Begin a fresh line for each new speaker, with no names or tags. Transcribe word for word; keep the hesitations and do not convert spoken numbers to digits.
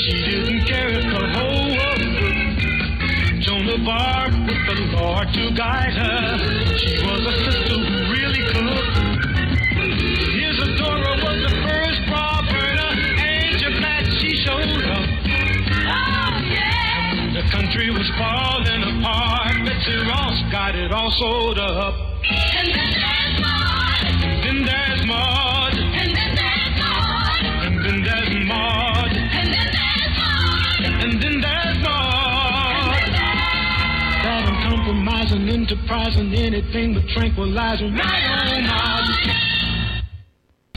She didn't care if the whole world could. Joan of Arc with the Lord to guide her. She was a sister who really could. Isadora was the first bra burner. Ain't you glad she showed up?
Oh, yeah!
The country was falling apart. Betsy Ross got it all sold up.
And then there's Maud.
And then there's Maud.
And then there's Maud.
And then there's Maud.
And then there's Maud.
And then there's Maud.
And then there's
That uncompromising, enterprising, anything but tranquilizing. Right on, Maud.